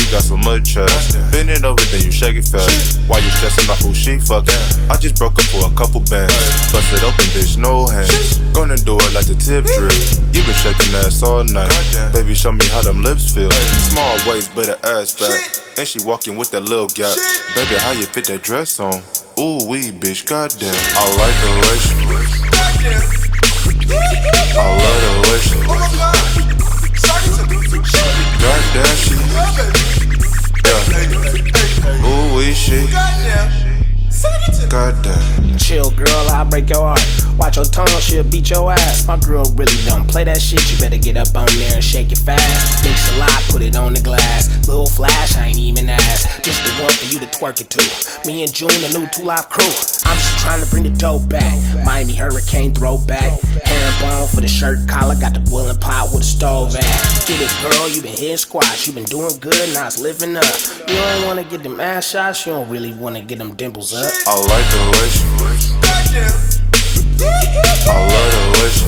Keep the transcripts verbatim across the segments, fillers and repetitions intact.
you got so much trust. Bend it over, then you shake it fast. While you stressing off who she fucking, I just broke up for a couple bands. Bust it open, bitch, no hands. Gonna do it like the tip drip. You been shaking ass all night. Baby, show me how them lips feel. Small waist, but her ass fat. And she walking with that little gap. Baby, how you fit that dress on? Ooh wee, bitch, goddamn. I like the way she, I love the way she, goddamn she, yeah. Ooh wee, she, goddamn. Chill, girl, I'll break your heart. Watch your tongue, she'll beat your ass. My girl really don't play that shit. You better get up on there and shake it fast. Mix a lot, put it on the glass. Little flash, I ain't even asked. Just the one for you to twerk it to. Me and June, the new Two Live crew. I'm just trying to bring the dope back. Miami Hurricane throwback. Herringbone for the shirt collar. Got the boiling pot with a stove at. Get it, girl, you been hitting squats. You been doing good, now it's living up. You don't wanna get them ass shots. You don't really wanna get them dimples up. I like the way she, I love the way she,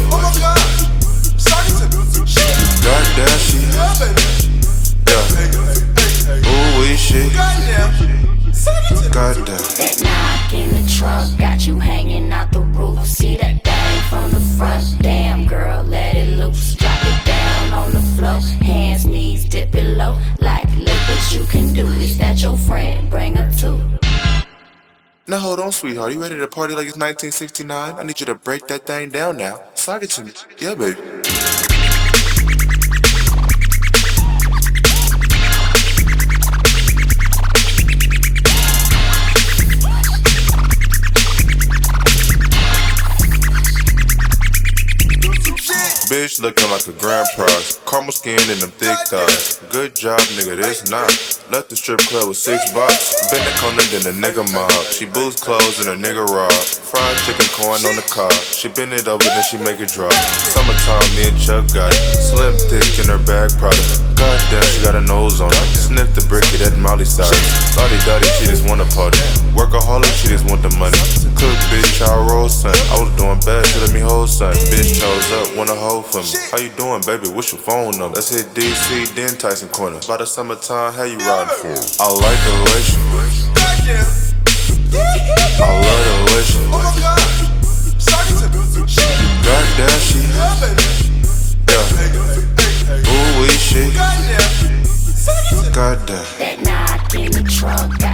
goddamn she, yeah. Ooh wee, she, goddamn. That knock in the trunk got you hanging out the roof. See that thing from the front? Damn, girl, let it loose. Drop it down on the floor. Hands, knees, dip it low. Like, look what you can do. Is that your friend? Bring her too. Now hold on, sweetheart. You ready to party like it's nineteen sixty-nine? I need you to break that thing down now. Slide it to me. Yeah, baby. Bitch looking like a grand prize. Caramel skin and them thick thighs. Good job, nigga, this not. Left the strip club with six bucks. Been the corner, then a nigga mob. She boots clothes and a nigga rob. Fried chicken corn on the cob. She bend it over, then she make it drop. Summertime, me and Chuck got it. Slim thick in her bag product. Goddamn, she got a nose on it. Sniff the brick of that Molly side. Lottie dottie, she just wanna party. Workaholic, she just want the money. Cook, bitch, I roll, son. I was doing bad, she let me hold, son. Bitch chose up, wanna hold for me. How you doing, baby? What's your phone number? Let's hit D C, then Tyson Corner. By the summertime, how you riding for? I like the way she, I love the way she, goddamn she, yeah. Ooh wee, she, goddamn. That knock in the trunk got